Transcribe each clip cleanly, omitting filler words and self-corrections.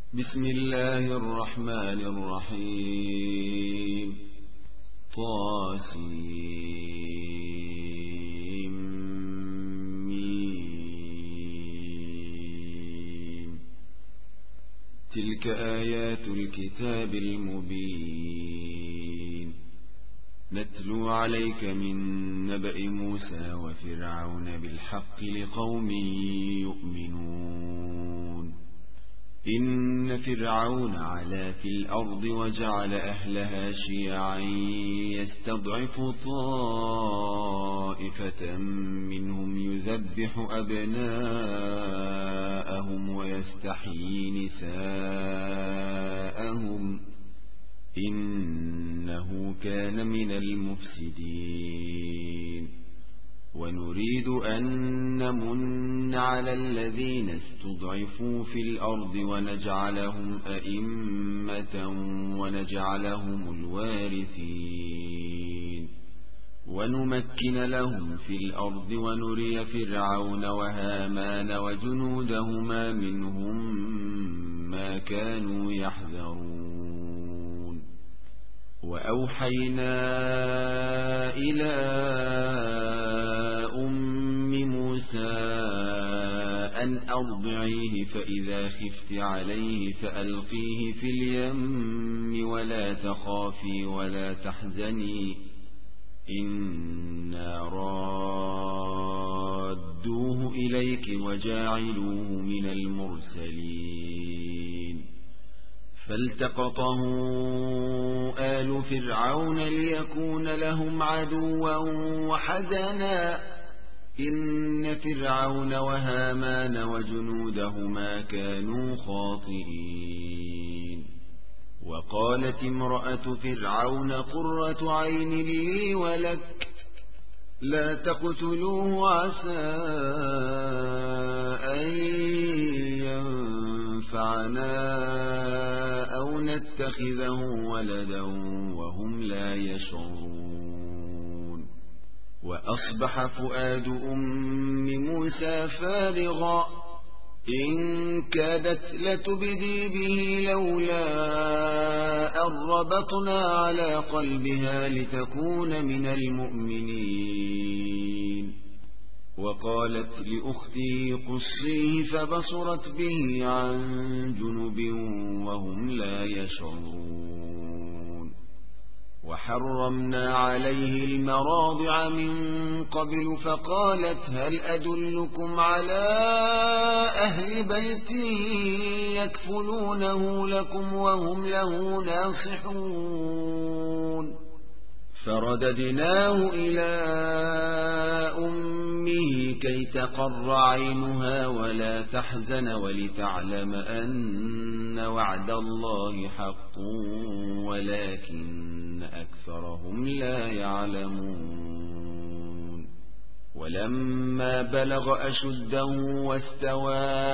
بسم الله الرحمن الرحيم. طاسيم. تلك آيات الكتاب المبين. نتلو عليك من نبأ موسى وفرعون بالحق لقوم يؤمنون. إن فرعون علا في الأرض وجعل أهلها شيعا يستضعف طائفة منهم يذبح أبناءهم ويستحيي نساءهم إنه كان من المفسدين. ونريد أن نمن على الذين استضعفوا في الأرض ونجعلهم أئمة ونجعلهم الوارثين ونمكن لهم في الأرض ونري فرعون وهامان وجنودهما منهم ما كانوا يحذرون. وأوحينا إلى أم موسى أن أرضعيه فإذا خفت عليه فألقيه في اليم ولا تخافي ولا تحزني إنا رادوه إليك وجاعلوه من المرسلين. فالتقطه آل فرعون ليكون لهم عدوا وحزنا إن فرعون وهامان وجنودهما كانوا خاطئين. وقالت امرأة فرعون قرة عين لي ولك لا تقتلوه عسى أن ينفعنا أو نتخذه ولدا وهم لا يشعرون. وأصبح فؤاد أم موسى فارغا إن كادت لتبدي به لولا أن ربطنا على قلبها لتكون من المؤمنين. وقالت لأختي قصيه فبصرت به عن جنب وهم لا يشعرون. وحرمنا عليه المراضع من قبل فقالت هل أدلكم على أهل بيت يكفلونه لكم وهم له ناصحون. فرددناه إلى أمه كي تقر عينها ولا تحزن ولتعلم أن وعد الله حق ولكن أكثرهم لا يعلمون. ولما بلغ أشده واستوى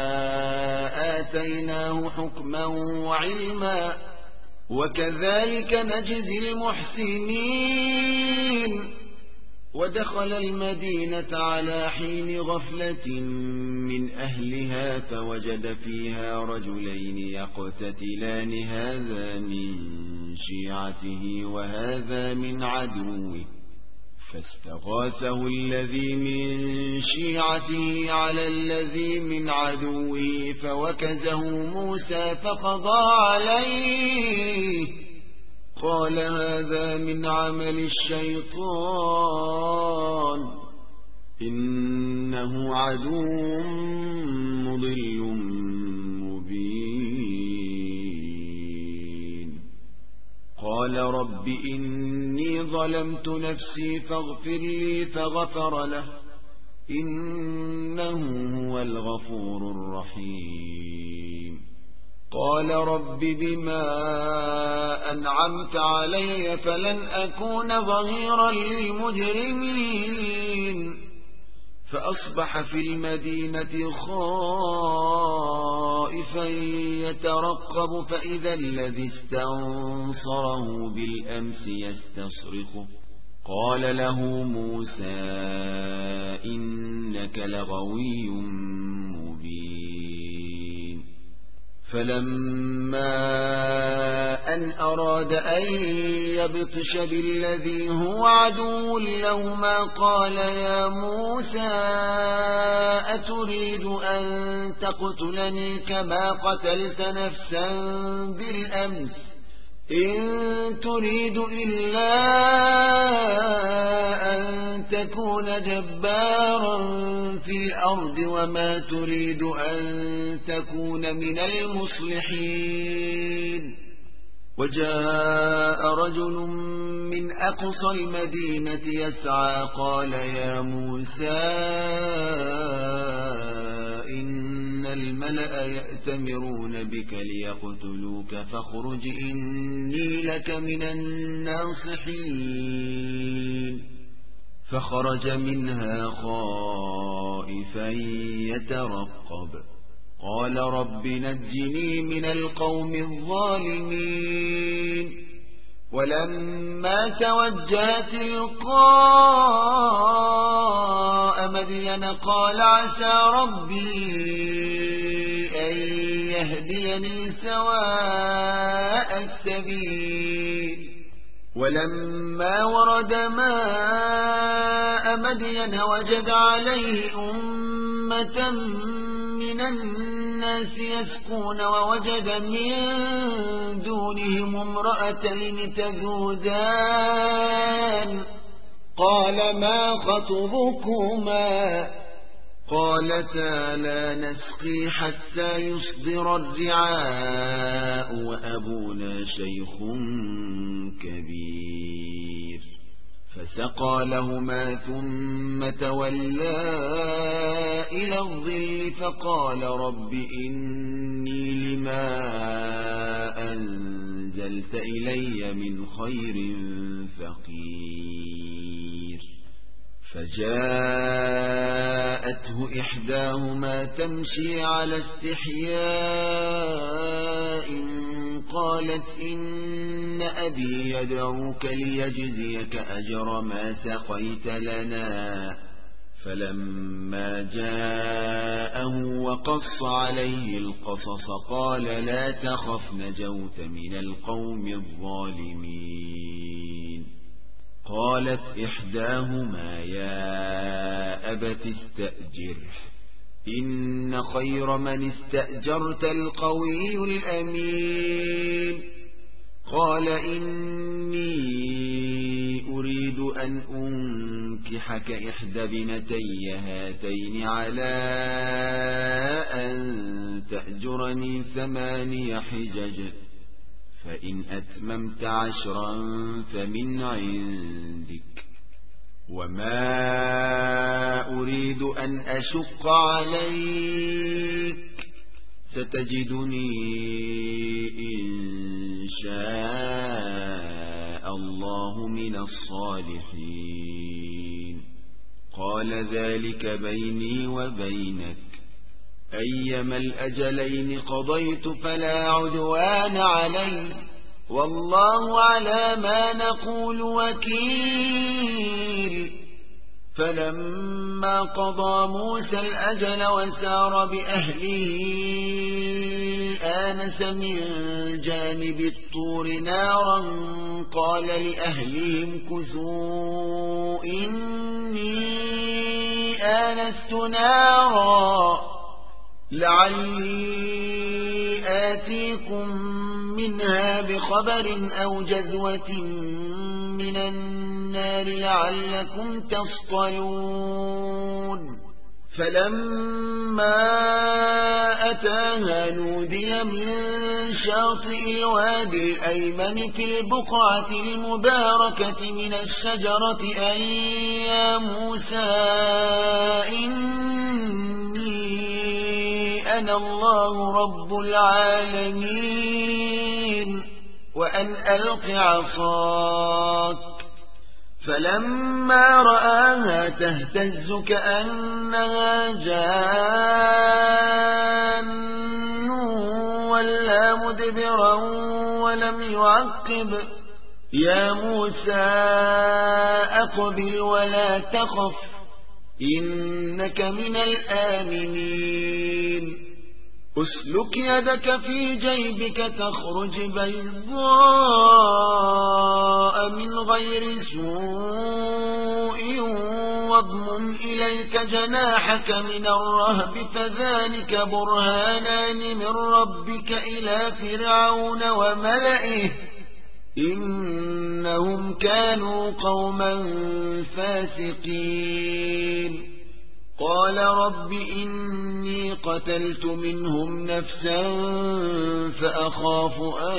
آتيناه حكما وعلما وكذلك نجزي المحسنين. ودخل المدينة على حين غفلة من أهلها فوجد فيها رجلين يقتتلان هذا من شيعته وهذا من عدوه فاستغاثه الذي من شيعته على الذي من عدوه فوكزه موسى فقضى عليه قال هذا من عمل الشيطان إنه عدو مضل مبين. قال رب إني ظلمت نفسي فاغفر لي فغفر له إنه هو الغفور الرحيم. قال رب بما أنعمت علي فلن أكون ظهيرا للمجرمين. فأصبح في المدينة خائفا يترقب فإذا الذي استنصره بالأمس يستصرخه قال له موسى إنك لغوي مبين. فلما أن أراد أن يبطش بالذي هو عدو لهما قال يا موسى أتريد أن تقتلني كما قتلت نفسا بالأمس إن تريد إلا أن تكون جبارا في الأرض وما تريد أن تكون من المصلحين. وجاء رجل من أقصى المدينة يسعى قال يا موسى إن الملأ يأتمرون بك ليقتلوك فاخرج إني لك من الناصحين. فخرج منها خائفا يترقب قال رب نجني من القوم الظالمين. ولما توجه تلقاء مدين قال عسى ربي أن يهديني سواء السبيل. ولما ورد ماء مدين وجد عليه أمة من الناس يسقون ووجد من دونهم امرأتين تذودان قال ما خطبكما قالتا لا نسقي حتى يصدر الرعاء وأبونا شيخ كبير. فسقى لهما ثم تولى إلى الظل فقال رب إني لما أنزلت إلي من خير فقير. فجاءته إحداهما تمشي على استحياء قالت إن أبي يدعوك ليجزيك أجر ما سقيت لنا. فلما جاءه وقص عليه القصص قال لا تخف نجوت من القوم الظالمين. قالت إحداهما يا أبت استأجره إن خير من استأجرت القوي الأمين. قال إني أريد أن أنكحك إحدى بنتي هاتين على أن تأجرني 8 حجج فإن أتممت 10 فمن عندك وما أريد أن أشق عليك ستجدني إن شاء الله من الصالحين. قال ذلك بيني وبينك أيما الأجلين قضيت فلا عدوان علي والله على ما نقول وكيل. فلما قضى موسى الأجل وسار بأهله آنس من جانب الطور نارا قال لأهلهم كثوا إني آنست نارا لعلي آتيكم منها بخبر أو جذوة من النار لعلكم تصطلون. فلما أتاها نودي من شاطئ الوادي الأيمن في البقعة المباركة من الشجرة أن يا موسى إني أنا الله رب العالمين وأن ألق عصاك. فلما رآها تهتز كأنها جان ولا مدبرا ولم يعقب يا موسى أقبل ولا تخف إنك من الآمنين. أسلك يدك في جيبك تخرج بيضاء من غير سوء واضمم إليك جناحك من الرهب فذلك برهانان من ربك إلى فرعون وملئه إنهم كانوا قوما فاسقين قال رب إني قتلت منهم نفسا فأخاف أن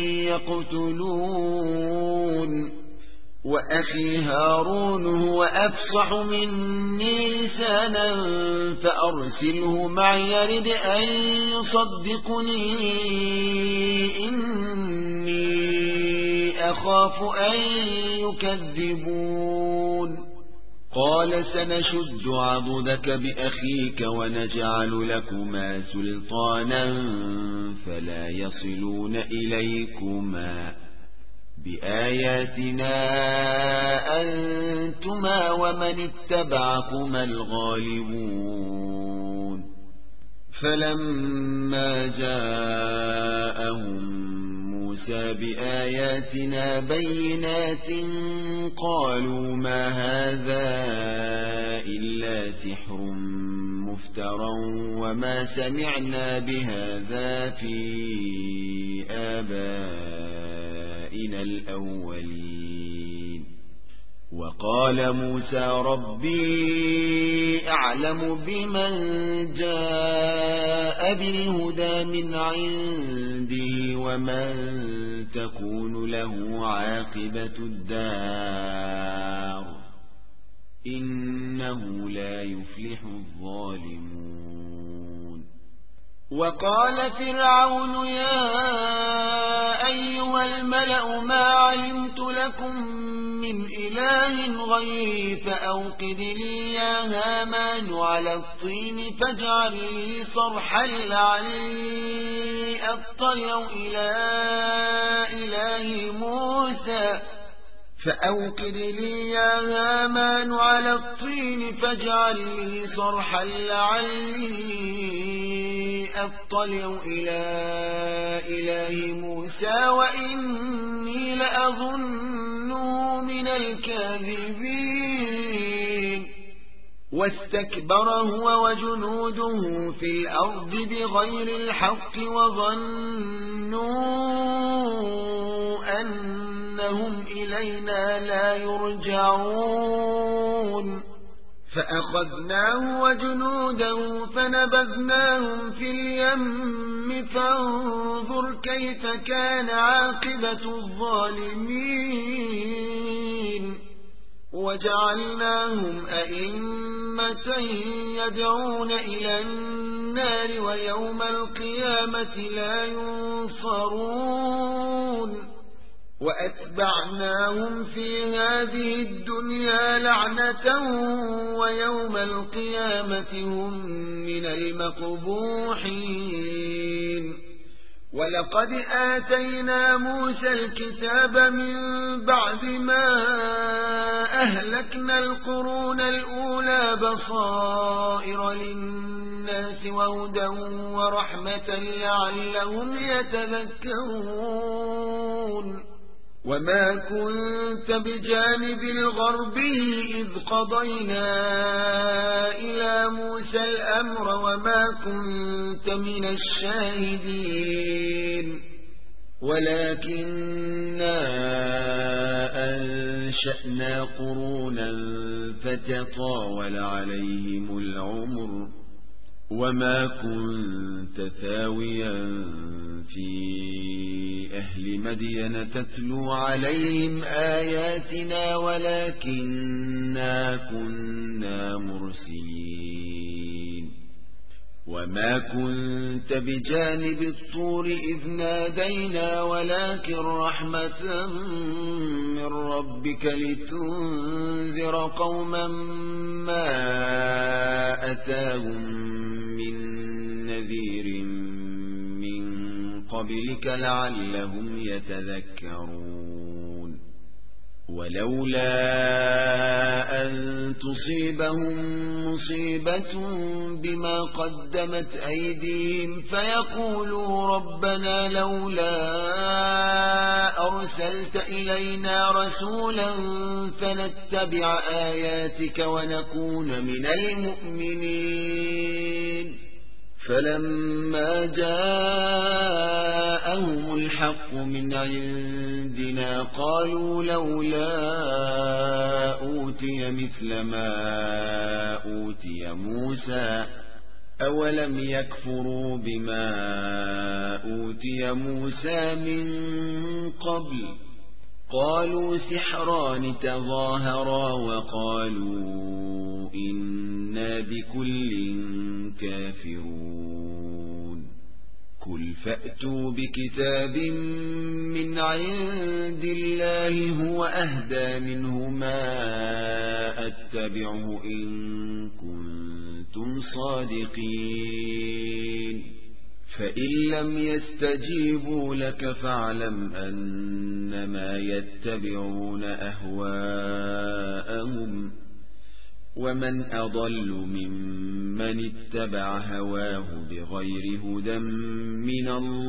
يقتلون وأخي هارون هو أفصح مني لسانا فأرسله معي يرد أن يصدقني إني أخاف أن يكذبون قال سنشد عضدك بأخيك ونجعل لكما سلطانا فلا يصلون إليكما بآياتنا أنتما ومن اتبعكما الغالبون فلما جاءهم موسى بآياتنا بينات قالوا ما هذا إلا سحر مفترى وما سمعنا بهذا في آبائنا الأولين وقال موسى ربي أعلم بمن جاء بالهدى من عنده ومن تكون له عاقبة الدار إنه لا يفلح الظالمون وقال فرعون يا أيها الملأ ما علمت لكم من إله غيري فأوقد لي يا هامان على الطين فاجعل لي صرحا لعلي أطلع إلى إله موسى فأوقد لي يا هامان على الطين فاجعل لي صرحا لعلي أطلع إلى إله موسى وإني لأظنه من الكاذبين واستكبر هو وجنوده في الأرض بغير الحق وظنوا أنهم إلينا لا يرجعون فأخذناه وجنوده فنبذناهم في اليم فانظر كيف كان عاقبة الظالمين وجعلناهم أئمة يدعون إلى النار ويوم القيامة لا ينصرون وأتبعناهم في هذه الدنيا لعنة ويوم القيامة هم من المقبوحين ولقد آتينا موسى الكتاب من بعد ما أهلكنا القرون الأولى بصائر للناس وهدى ورحمة لعلهم يتذكرون وما كنت بجانب الغربي إذ قضينا إلى موسى الأمر وما كنت من الشاهدين ولكننا أنشأنا قرونا فتطاول عليهم العمر وما كنت ثاويا في أهل مدين تتلو عليهم آياتنا ولكننا كنا مرسلين وما كنت بجانب الطور إذ نادينا ولكن رحمة من ربك لتنذر قوما ما أتاهم من نذير من قبلك لعلهم يتذكرون ولولا أن تصيبهم مصيبة بما قدمت أيديهم فيقولوا ربنا لولا أرسلت إلينا رسولا فنتبع آياتك ونكون من المؤمنين. فلما جاءهم الحق من عندنا قالوا لولا أوتي مثل ما أوتي موسى أولم يكفروا بما أوتي موسى من قبل قالوا سحران تظاهرا وقالوا إنا بكل كافرون. قل فأتوا بكتاب من عند الله هو أهدى منه ما أتبعه إن كنتم صادقين. فإن لم يستجيبوا لك فاعلم أنما يتبعون أهواءهم ومن أضل ممن اتبع هواه بغير هدى من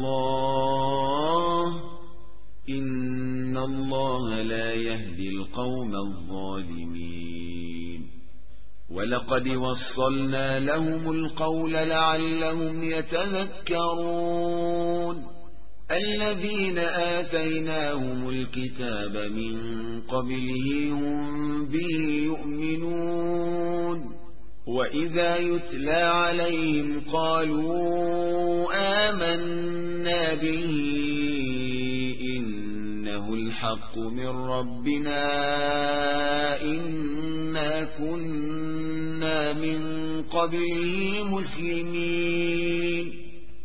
الله إن الله لا يهدي القوم الظالمين. ولقد وصلنا لهم القول لعلهم يتذكرون. الذين آتيناهم الكتاب من قبله هم به يؤمنون وإذا يتلى عليهم قالوا آمنا به إنه الحق من ربنا إنا كنا من قبله مسلمين.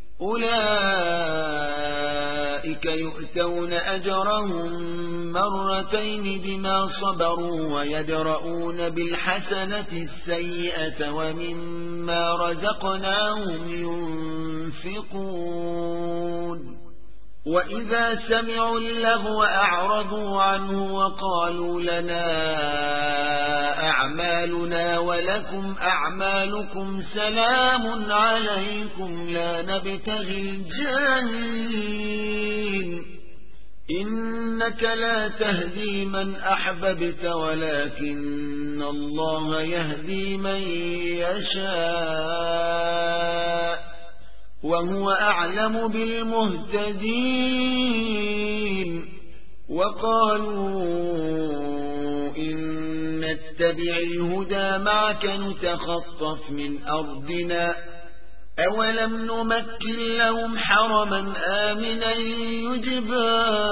أولئك يؤتون أجرهم مرتين بما صبروا ويدرؤون بالحسنة السيئة ومما رزقناهم ينفقون. وإذا سمعوا اللغو أعرضوا عنه وقالوا لنا أعمالنا ولكم أعمالكم سلام عليكم لا نبتغي الجاهلين. إنك لا تهدي من أحببت ولكن الله يهدي من يشاء وهو أعلم بالمهتدين. وقالوا إن نتبع الهدى معك نتخطف من أرضنا أولم نمكن لهم حرما آمنا يجبى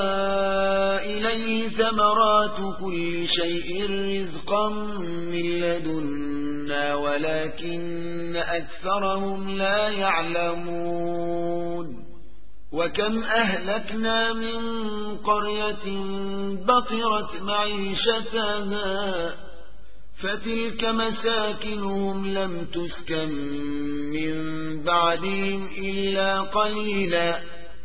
إليه ثمرات كل شيء رزقا من لدنا ولكن أكثرهم لا يعلمون. وكم أهلكنا من قرية بطرت معيشتها فتلك مساكنهم لم تسكن من بعدهم إلا قليلا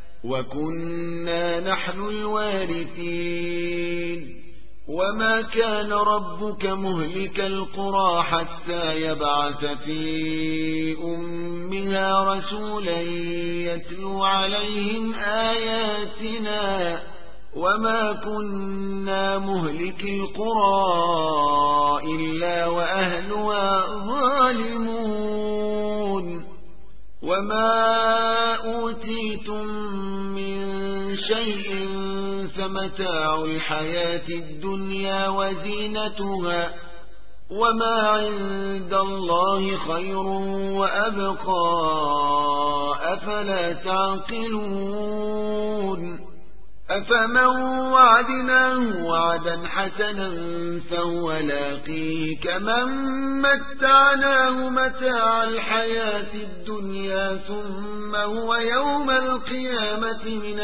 وكنا نحن الوارثين. وما كان ربك مهلك القرى حتى يبعث في أمها رسولا يتلو عليهم آياتنا وما كنا مهلك القرى إلا وأهلها ظالمون. وما أوتيتم من شيء فمتاع الحياة الدنيا وزينتها وما عند الله خير وأبقى أفلا تعقلون. أفمن وعدناه وعدا حسنا فهو لاقيه كمن متعناه متاع الحياة الدنيا ثم هو يوم القيامة من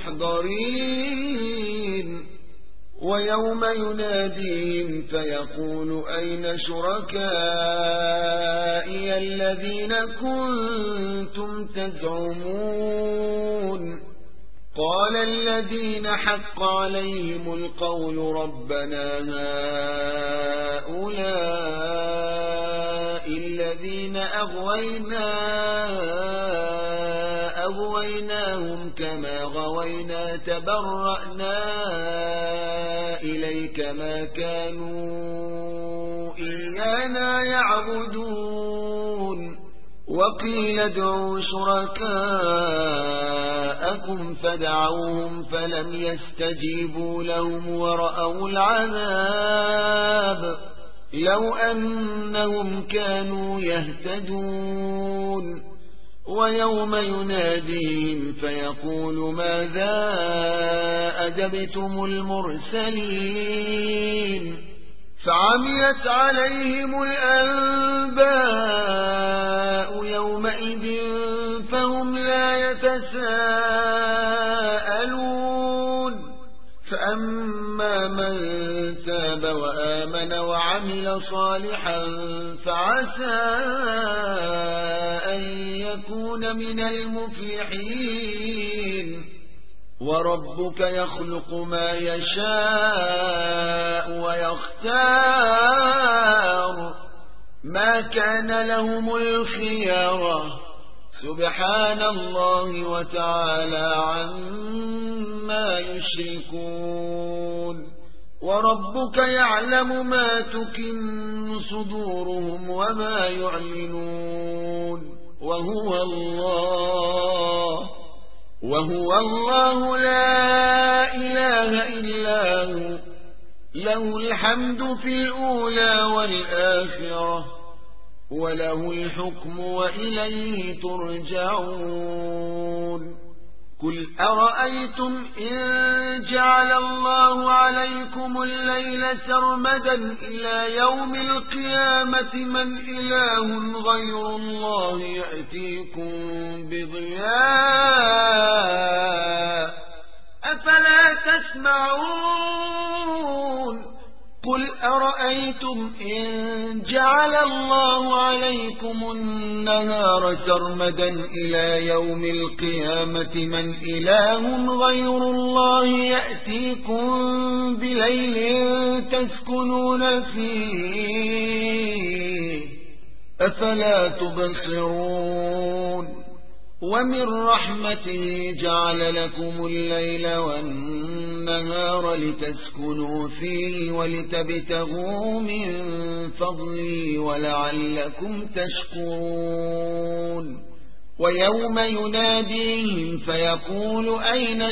المحضرين. ويوم يناديهم فيقول أين شركائي الذين كنتم تزعمون قال وقال الذين حق عليهم القول ربنا هؤلاء الذين أغويناهم كما غوينا تبرأنا إليك ما كانوا إيانا يعبدون وقيل ادعوا شركاءكم فدعوهم فلم يستجيبوا لهم ورأوا العذاب لو أنهم كانوا يهتدون ويوم يناديهم فيقول ماذا أجبتم المرسلين فعميت عليهم الأنباء يومئذ فهم لا يتساءلون فأما من تاب وآمن وعمل صالحا فعسى أن يكون من المفلحين وربك يخلق ما يشاء ويختار ما كان لهم الخيارة سبحان الله وتعالى عما يشركون وربك يعلم ما تكن صدورهم وما يعلنون وهو الله لا إله إلا هو له الحمد في الأولى والآخرة وله الحكم وإليه ترجعون قل أرأيتم إن جعل الله عليكم الليل سرمدا إلى يوم القيامة من إله غير الله يأتيكم بضياء أفلا تسمعون قل أرأيتم إن جعل الله عليكم النهار سرمدا إلى يوم القيامة من إله غير الله يأتيكم بليل تسكنون فيه أفلا تبصرون ومن رحمته جعل لكم الليل والنهار لتسكنوا فيه ولتبتغوا من فضله ولعلكم تشكرون ويوم يناديهم فيقول أين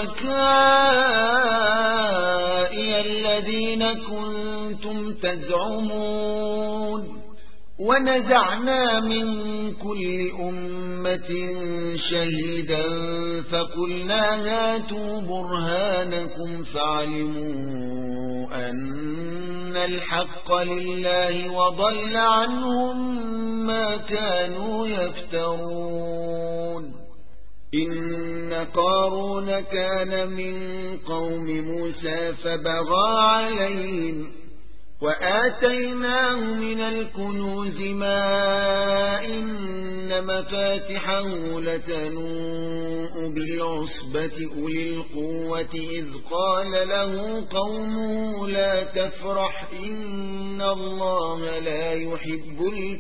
شركائي الذين كنتم تزعمون ونزعنا من كل أمة شهيدا فقلنا هاتوا برهانكم فعلموا أن الحق لله وضل عنهم ما كانوا يفترون إن قارون كان من قوم موسى فبغى عليهم وآتيناه من الكنوز ما إن مفاتحه لتنوء بالعصبة أولي القوة إذ قال له قومه لا تفرح إن الله لا يحب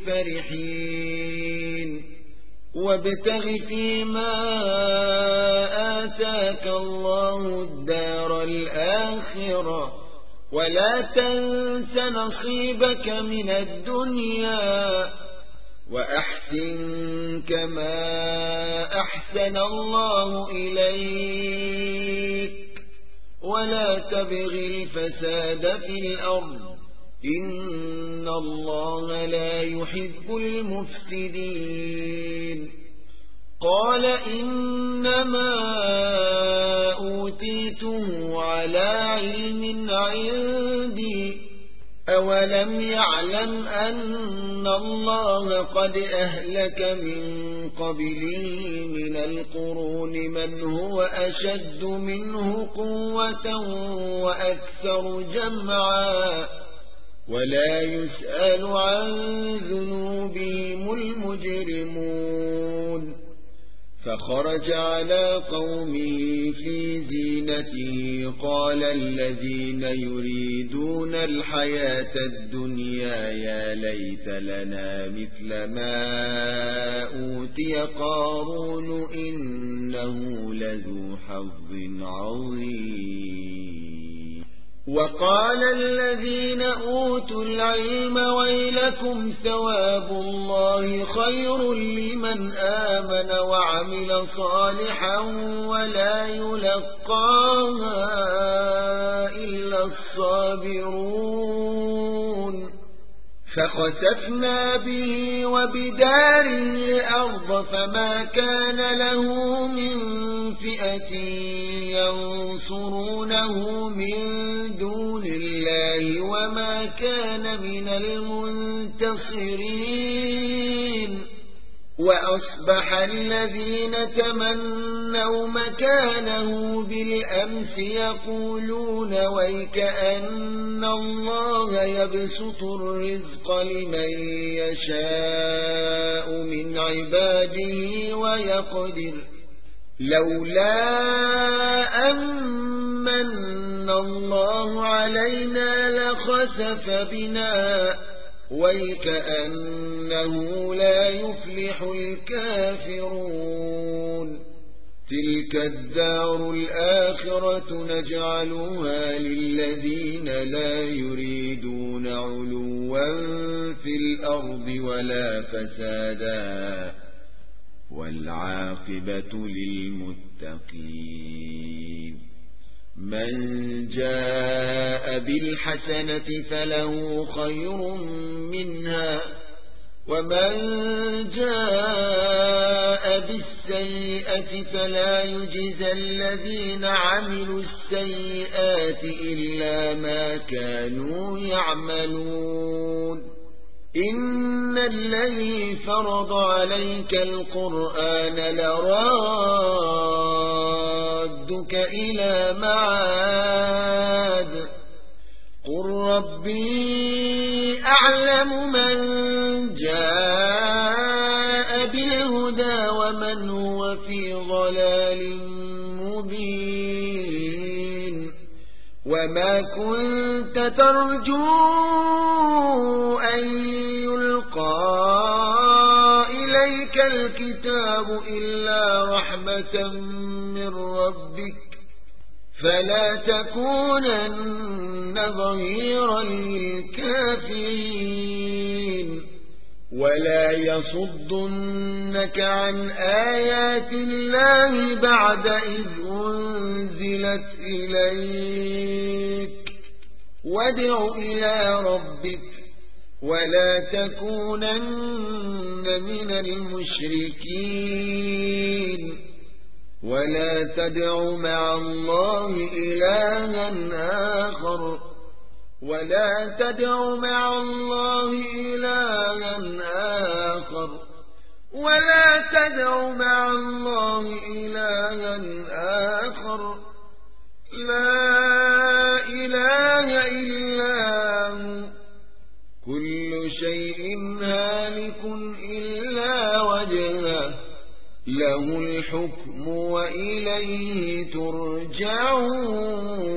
الفرحين وابتغ فيما آتاك الله الدار الآخرة ولا تنس نصيبك من الدنيا وأحسن كما أحسن الله إليك ولا تبغ الفساد في الأرض إن الله لا يحب المفسدين قال إنما أوتيته على علم عندي أولم يعلم أن الله قد أهلك من قبله من القرون من هو أشد منه قوة وأكثر جمعا ولا يسأل عن ذنوبهم المجرمون فخرج على قومه في زينته قال الذين يريدون الحياة الدنيا يا ليت لنا مثل ما أوتي قارون إنه لذو حظ عظيم. وقال الذين أوتوا العلم ويلكم ثواب الله خير لمن آمن وعمل صالحا ولا يلقاها إلا الصابرون. فخسفنا به وبداره الأرض فما كان له من فئة ينصرونه من دون الله وما كان من المنتصرين. وأصبح الذين تمنوا مكانه بالأمس يقولون ويكأن الله يبسط الرزق لمن يشاء من عباده ويقدر لولا أمن الله علينا لخسف بنا ويكأنه لا يفلح الكافرون. تلك الدار الآخرة نجعلها للذين لا يريدون علوا في الأرض ولا فسادا والعاقبة للمتقين. من جاء بالحسنة فله خير منها ومن جاء بالسيئة فلا يجزى الذين عملوا السيئات إلا ما كانوا يعملون. إن الذي فرض عليك القرآن لرادك إلى معاد قل ربي أعلم من جاء بالهدى ومن هو في ضلال مبين. وما كنت ترجو أن يلقى إليك الكتاب إلا رحمة من ربك فلا تكونن ظهيرا للكافرين. ولا يصدنك عن آيات الله بعد إذ أنزلت إليك وادع إلى ربك ولا تكونن من المشركين. ولا تدع مع الله إلها آخر ولا تدع مع الله إلها آخر ولا تدع مع الله إلها آخر لا إله إلا هو كل شيء هالك إلا وجهه له الحكم وإليه ترجعون.